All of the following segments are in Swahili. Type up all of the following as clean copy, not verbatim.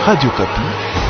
Radio Kapi.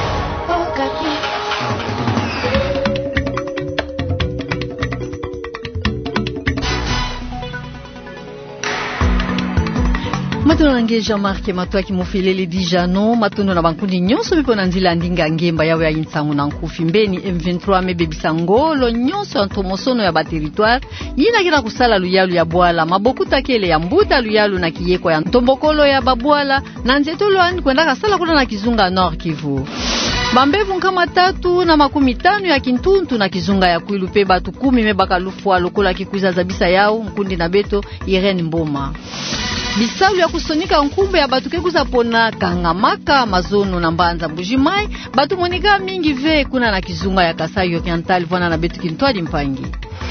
Matunange Jean-Marc Matwaki Mufilele Dijano matondo na bankundi nyonso bipo na nzila ndinga ngemba yawe ya Intsangu na Nkufi mbeni M23 mebebisa ngolo nyonso antomosono ya baterritoire yina kila kusala luyalu ya Bwala mabokuta kele ya Mbuta luyalu na kiyeko ya Ntombokolo ya Babwala na nzetolo ani kwenda kasala kuna na Kizunga Nord Kivu. Bambevu nkama 350 ya Kintuntu na Kizunga ya Kwilu pe batu 10 mebaka lufwa lokola kikuiza zabisa yao mkundi na beto Irene Mboma. Bisalu ya kusonika nkumbe ya batu kekuza pona Kangamaka mazono na Mbanza Mbujimai batu monika mingi ve kuna na Kizunga ya Kasai Oriental vwana na betu Kintwadi Mpangi.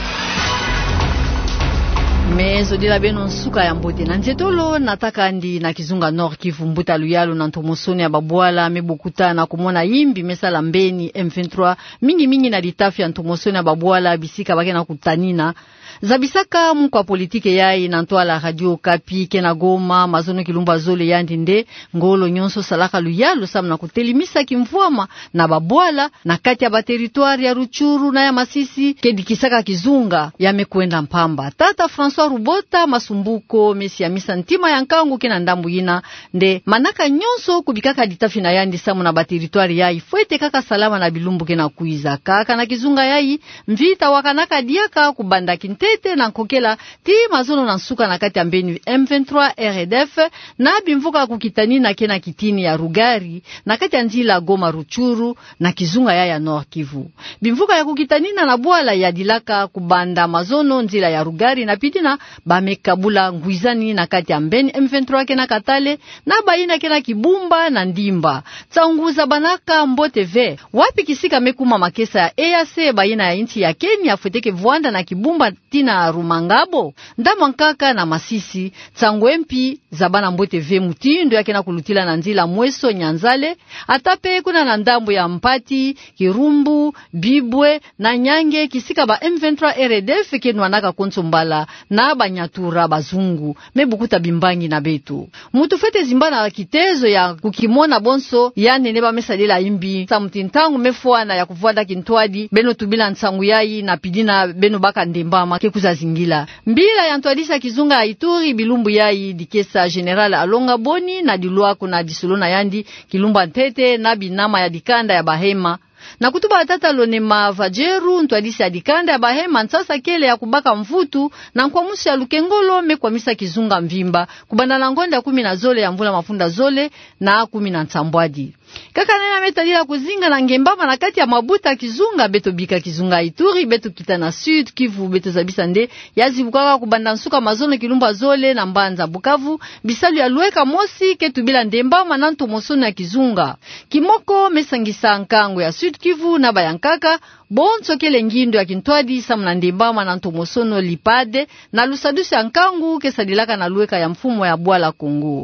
Mezo dila beno nsuka ya Mbote na Nzetolo nataka ndi na Kizunga Nord Kivu Mbuta luyalu na Ntomosoni ya Babwala mebukuta na kumona yimbi mesala mbeni M23 mingi na litafi ya Ntomosoni ya Babwala bisika bake na kutanina zabisaka mkwa politike yai na ntwala Radio Kapi kena Goma mazono Kilumba Zole yandinde ngolo nyonso salaka luyalu samna kutelimisa kimvuama na Babwala na kati ya baterritoire ya Ruchuru na ya Masisi kedikisaka Kizunga yamekwenda mpamba. Tata François Rubota masumbuko mesi ya misa ntima ya Nkangu kena ndambu yina nde manaka nyonso kubikaka ditafi na yandi samu na baterritoire yai fuete kaka salama na bilumbu kena kuiza kaka na Kizunga yai mvita wakanaka diaka kubanda Kintete na Nkokela ti mazono na nsuka na kati ya mbeni M23 RDF na bimvuka kukitani na kena kitini ya Rugari na kati ya nzila Goma Ruchuru na Kizunga ya Nord Kivu. Bimvuka ya kukitani na Bwala ya dilaka kubanda mazono nzila ya Rugari na pitina bamekabula nguizani na kati ya mbeni M23 kena Katale na baina kena Kibumba na Ndimba. Tsaunguza banaka Mbote ve wapi kisika mekuma makesa ya EAC baina ya inchi ya Kenya futeke Vwanda na Kibumba tina Rumangabo Ndamankaka na Masisi Tsangwempi zabana Mbote ve mutindo yake na kulutila na nzila Mweso Nyanzale atape kuna na ndambo ya Mpati Kirumbu Bibwe na Nyange kisika ba M23 RDF kenwanaka Konsombala na Banyatura bazungu mebukuta Bimbangi na Betu mutu fete zimbana kitezo ya kukimona bonso ya nene ba mesadela imbi samtintangu mefuana ya kuvwanda Kintwadi beno tubila Ntsangu yai na pidina beno baka Ndembama kekuza zingila mbila ya Ntwadisa Kizunga ya Ituri bilumbu yai dikesa General Alonga Boni na dilua kuna disulona yandi Kilumba Ntete na binama ya dikanda ya Bahema na kutuba tata lonema vajeru Ntwadisa ya dikanda ya Bahema nsasa kele ya kubaka mvutu na kwa musi ya Lukengolo mekwa misa Kizunga mvimba kubanda na ngonda 10 zole ya mvula mafunda zole na 10 Nsambwadi. Kaka nena metadila kuzinga na Ngembama na kati ya Mabuta Kizunga beto bika Kizunga Ituri beto Kitana Sud Kivu beto zabisa nde yazi bukaka kubanda nsuka mazono Kilumba Zole na Mbanza Bukavu bisalu ya Lueka Mosi ketu bila Ndembama na Ntomosoni ya Kizunga Kimoko mesangisa Nkangu ya Sud Kivu na Bayankaka bonso kele ngindo ya Kintwadi samna Ndembama na Ntomosono Lipade na Lusadusi ya Nkangu kesadilaka na Lueka ya mfumo ya Bwala Kongo.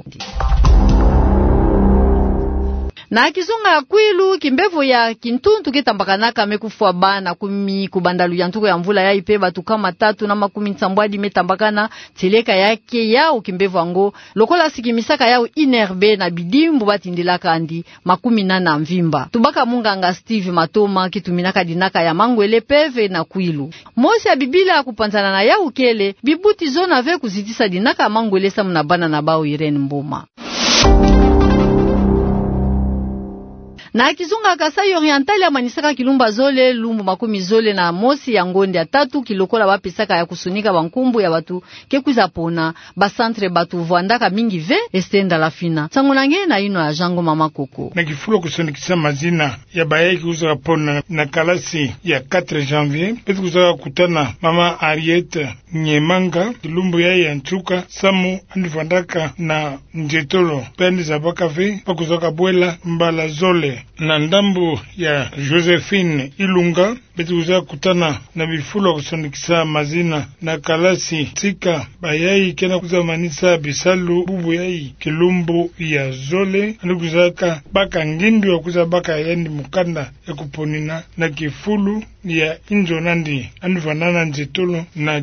Na Kizunga ya Kwilu kimbevo ya Kintuntu ketambakanaka mekufwa bana kubandalu ya ntuko ya mvula ya ipeba tukama 3 na Nsambwadi metambakana teleka yake yao kimbevo ango lokola sikimisaka yao inerbe na bidimbu batindilaka andi 18 mvimba tubaka munganga Steve Matoma kituminaka dinaka ya Mangwele peve na Kwilu mosi ya bibila ya kupanzana na yao kele bibuti zona ve kuzitisa dinaka Mangwele samuna bana na bao Irene Mboma. Na Kizunga Kasai Oriental ya manisaka Kilumba Zole lumbu 10 zole na mosi ya ngonde ya 3 kilokola bapesaka ya kusunika bankumbu ya batu kekuza pona ba centre batu Vwandaka mingi ve estenda la fina Tsangu nange na ino ya Jango Mama Koko na kifulo kusonikisa mazina ya baye kuza pona na kalasi ya 4 janvier petu kuza kutana Mama Ariete Nyemanga lumbu ya Nchuka Samu Vwandaka na Njetolo pendi za bakave pakuzoka Bwela Mbala Zole na ndambu ya Josephine Ilunga betuza kutana na bifulo kusonikisa mazina na kalasi tika bayai kena kuzamanisa bisalu bubu yai Kilumbu ya Zole andukuzaka baka ngindu ya kuza baka yendi mukanda ya kuponina na kifulu ya Injonandi andufanana Nzetolo na Dibwala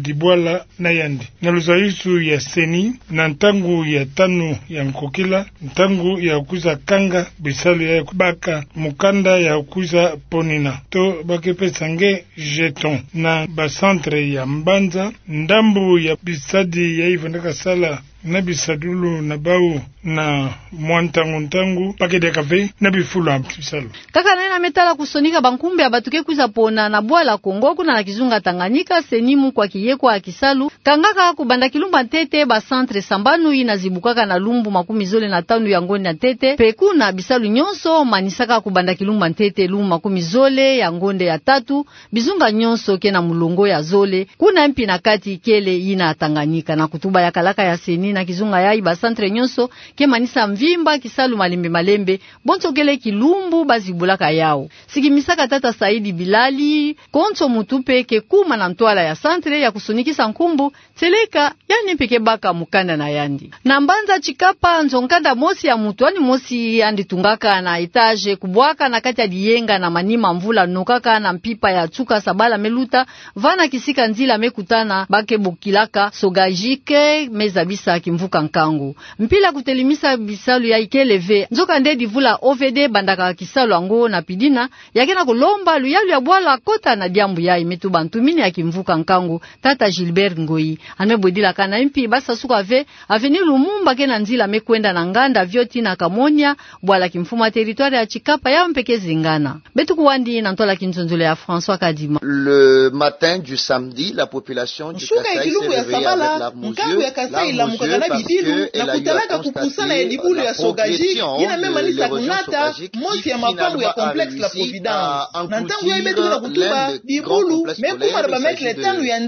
Bwala na Yandi. Na luzaisu ya seni na ntangu ya tanu ya nkokila, ntangu ya kuza kanga bisalu ya baka mukanda ya kuza ponina. To bakepesange jeton na basantre ya Mbanza, ndambu ya bisadi ya ivandaka sala na bisadulu na bau na mwantangu pakede kafe na bifulu ampisalo. Kaka na metala kusonika bankumbe abatuke kuza pona na Bwala Kongo kuna na kizunga Tanganyika senimu kwa kiyekwa akisalu kangaka kubanda kilumba tete ba centre sambanu inazibukaka na lumbu 15 ya ngoni na tete peku na bisalu nyonso manisaka kubanda kilumba tete lumbu 10 ya ngonde ya 3 bizunga nyonso kena mulongo ya zole kuna mpi na kati kele ina Tanganyika na kutuba ya kalaka ya seni na kizunga ya iba centre nyonso ke manisa mvimba kisalu malembe bonto kele kilumbu bazibulaka yao sikimisaka tata Saidi Bilali konto mutupe ke kuma na ntwala ya centre ya kusunikisa nkumbu teleka yani peke baka mukanda na Yandi na Mbanza Chikapa nzonkanda mosi ya mutuani mosi andi tungaka na etage kubwaka na kati ya diyenga na manima mvula nokaka na mpipa ya chuka sabala meluta vana kisika nzila mekutana bake bukilaka sogajike mezabisa kimvuka nkangu mpila kutelimisa bisalu ya ikeleve nzoka ndedi vula OVD bandaka kisalu ango na pidina yakena kulomba luyalu ya Bwala kota na diambu ya imetu bantumini ya kimvuka nkangu tata Gilbert Ngoi amebwedila kana mpi basa suka ve aveni Lumumba kena nzila mekwenda na nganda vyoti na Kamonia Bwala kimfuma territoire ya Chikapa ya mpeke zingana betu kuwandi na ntola kinzonzole ya François Kadima. Le matin du samedi la population du Kasai s'est réveillée avec larmes aux yeux parce qu'elle a eu à constater la progression de l'érosion sauvagique qui finalement a réussi à engloutir l'un des grands complexes scolaires. Il s'agit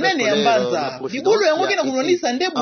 de Providence qui a été englouti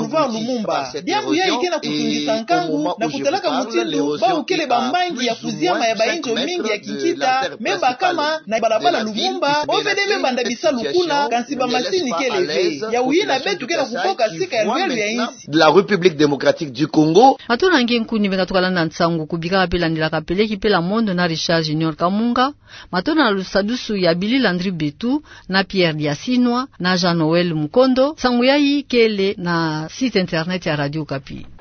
par cette érosion et au moment où je vous parle, l'érosion est à plus ou moins 5 mètres de l'artère principale de la ville qui se met dans cette situation ne laisse pas à l'aise la population du Kasai qui voit maintenant de la République démocratique du Congo. Atuna nkuni benga tukalanda nsangu kubika pela ndila kapeleki pela mondo na Richard Junior Kamunga matona na lusadusu ya Billy Landry Betu na Pierre Diasinwa na Jean Noel Mukondo sangu yai kele na site internet ya Radio Kapi.